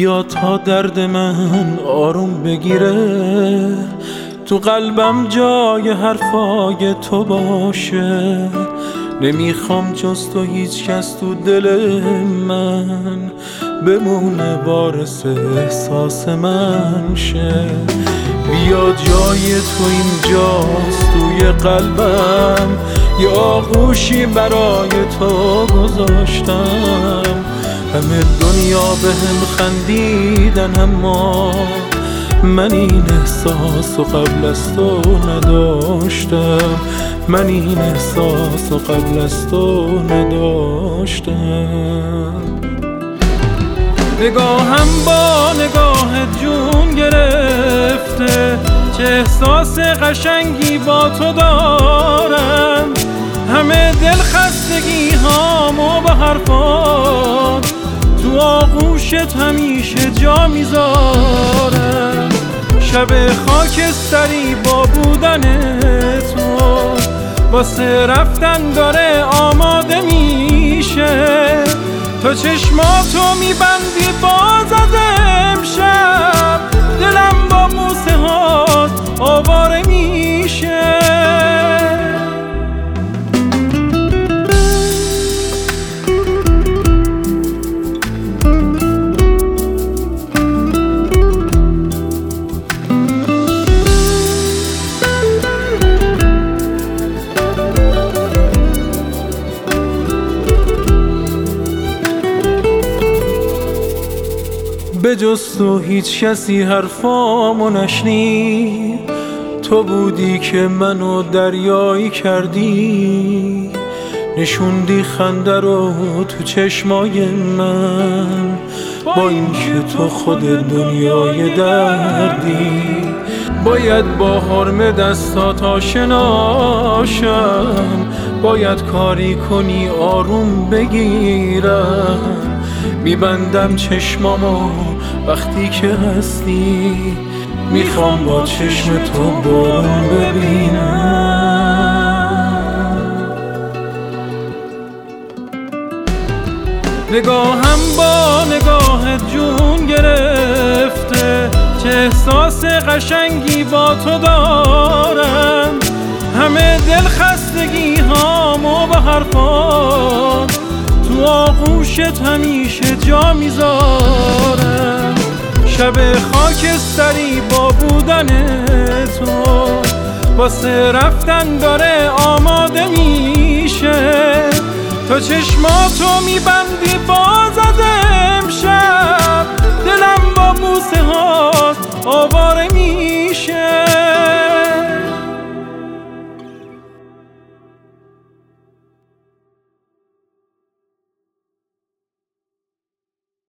بیا تا درد من آروم بگیره، تو قلبم جای حرفای تو باشه. نمیخوام جز تو هیچ کس تو دل من بمونه وارث احساس من شه. بیا جای تو اینجاست توی قلبم، یه آغوشی برای تو گذاشتم. همه دنیا بهم خندیدن اما من این احساس و قبل از تو نداشتم. من این احساس و قبل از تو نداشتم. نگاهم با نگاه جون گرفته، چه احساس قشنگی با تو دارم. همه دل خستگی هامو با حرفات تو آغوشت همیشه جا میذارم. شب خاکستری با بودن تو واسه رفتن داره آماده میشه. تو چشماتو میبندی باز از امشب، دلم با بوسه هات آواره میشه. به جز تو هیچ کسی حرفامو نشنید، تو بودی که منو دریایی کردی. نشوندی خنده رو تو چشمای من، با اینکه تو خود دنیای دردی. باید با حرم دستات آشناشم، باید کاری کنی آروم بگیرم. میبندم چشمامو وقتی که هستی، میخوام با چشم تو بارون ببینم. نگاهم با نگاه جون گرفته، چه احساس قشنگی با تو دارم. همه دل خستگی هامو با حرفات تو آغوشت همیشه جا میذارم. شب خاکستری با بودن تو واسه رفتن داره آماده میشه. تو چشماتو میبندی باز از امشب، دلم با بوسه هات آواره میشه.